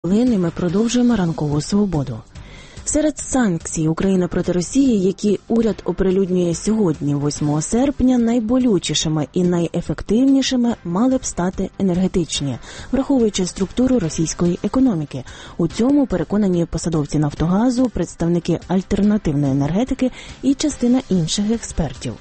Ми продовжуємо ранкову свободу. Серед санкцій України проти Росії, які уряд оприлюднює сьогодні, 8 серпня, найболючішими і найефективнішими мали б стати енергетичні, враховуючи структуру російської економіки. У цьому переконані посадовці «Нафтогазу», представники альтернативної енергетики і частина інших експертів.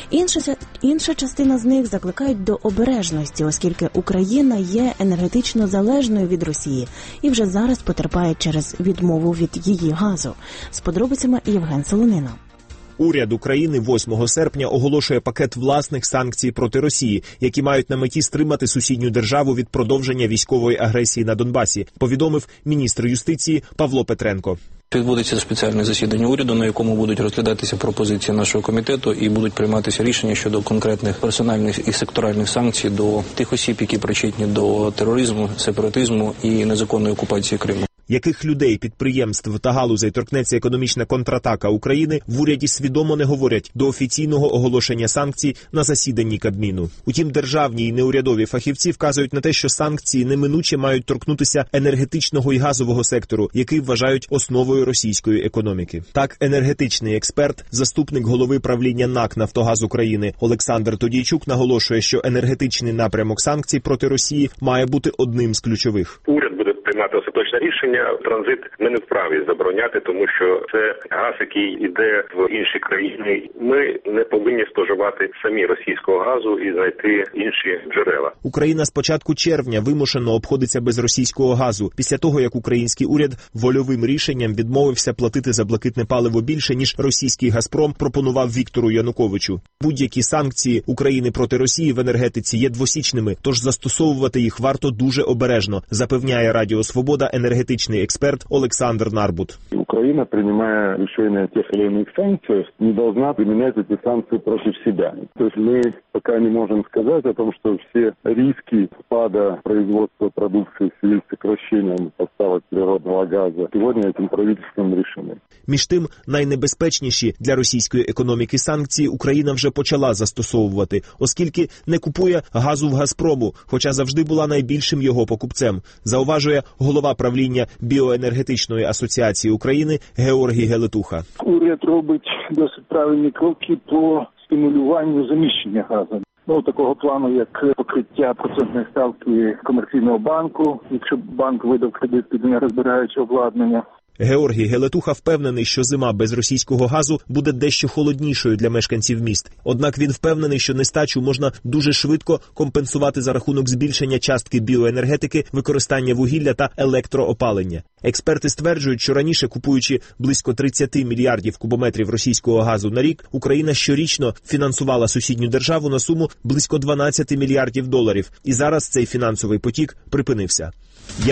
Інша частина з них закликають до обережності, оскільки Україна є енергетично залежною від Росії і вже зараз потерпає через відмову від її газу. З подробицями Євген Солонина. Уряд України 8 серпня оголошує пакет власних санкцій проти Росії, які мають на меті стримати сусідню державу від продовження військової агресії на Донбасі, повідомив міністр юстиції Павло Петренко. Відбудеться спеціальне засідання уряду, на якому будуть розглядатися пропозиції нашого комітету і будуть прийматися рішення щодо конкретних персональних і секторальних санкцій до тих осіб, які причетні до тероризму, сепаратизму і незаконної окупації Криму. Яких людей, підприємств та галузей торкнеться економічна контратака України, в уряді свідомо не говорять до офіційного оголошення санкцій на засіданні Кабміну. Утім, державні і неурядові фахівці вказують на те, що санкції неминуче мають торкнутися енергетичного і газового сектору, який вважають основою російської економіки. Так, енергетичний експерт, заступник голови правління НАК «Нафтогаз України» Олександр Тодійчук наголошує, що енергетичний напрямок санкцій проти Росії має бути одним з ключових. Уряд буде приймати остаточне рішення. Транзит ми не вправі забороняти, тому що це газ, який йде в інші країни. Ми не повинні споживати самі російського газу і знайти інші джерела. Україна з початку червня вимушено обходиться без російського газу, після того, як український уряд вольовим рішенням відмовився платити за блакитне паливо більше, ніж російський «Газпром» пропонував Віктору Януковичу. Будь-які санкції України проти Росії в енергетиці є двосічними, тож застосовувати їх варто дуже обережно, запевняє Радіо Свобода енергетичний експерт Олександр Нарбут. Украина, принимая решение о тех или иных санкциях, не должна применять эти санкции против себя. То есть мы пока не можем сказать о том, что все риски спада производства продукции в связи с сокращением поставок природного газа сегодня этим правительством решены. Між тим, найнебезпечніші для російської економіки санкції Україна вже почала застосовувати, оскільки не купує газу в «Газпрому», хоча завжди була найбільшим його покупцем, зауважує голова правління Біоенергетичної асоціації України Георгій Гелетуха. Уряд робить досить правильні кроки по стимулюванню заміщення газу. Такого плану, як покриття процентної ставки комерційного банку, якщо банк видав кредит під нерозбираюче обладнання. Георгій Гелетуха впевнений, що зима без російського газу буде дещо холоднішою для мешканців міст. Однак він впевнений, що нестачу можна дуже швидко компенсувати за рахунок збільшення частки біоенергетики, використання вугілля та електроопалення. Експерти стверджують, що раніше, купуючи близько 30 мільярдів кубометрів російського газу на рік, Україна щорічно фінансувала сусідню державу на суму близько 12 мільярдів доларів. І зараз цей фінансовий потік припинився.